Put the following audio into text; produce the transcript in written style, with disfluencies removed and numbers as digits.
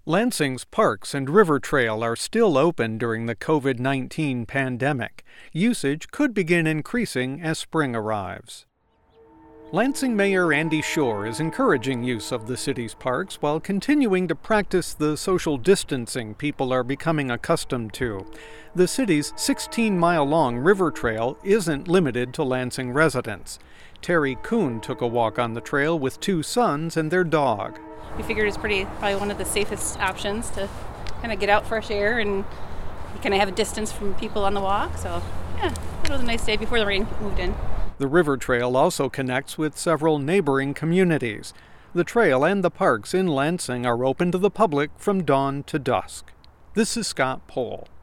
Lansing's parks and river trail are still open during the COVID-19 pandemic. Usage could begin increasing as spring arrives. Lansing Mayor Andy Shore is encouraging use of the city's parks while continuing to practice the social distancing people are becoming accustomed to. The city's 16-mile-long river trail isn't limited to Lansing residents. Terry Kuhn took a walk on the trail with two sons and their dog. We figured it's probably one of the safest options to kind of get out fresh air and kind of have a distance from people on the walk. So, yeah, it was a nice day before the rain moved in. The river trail also connects with several neighboring communities. The trail and the parks in Lansing are open to the public from dawn to dusk. This is Scott Pohl.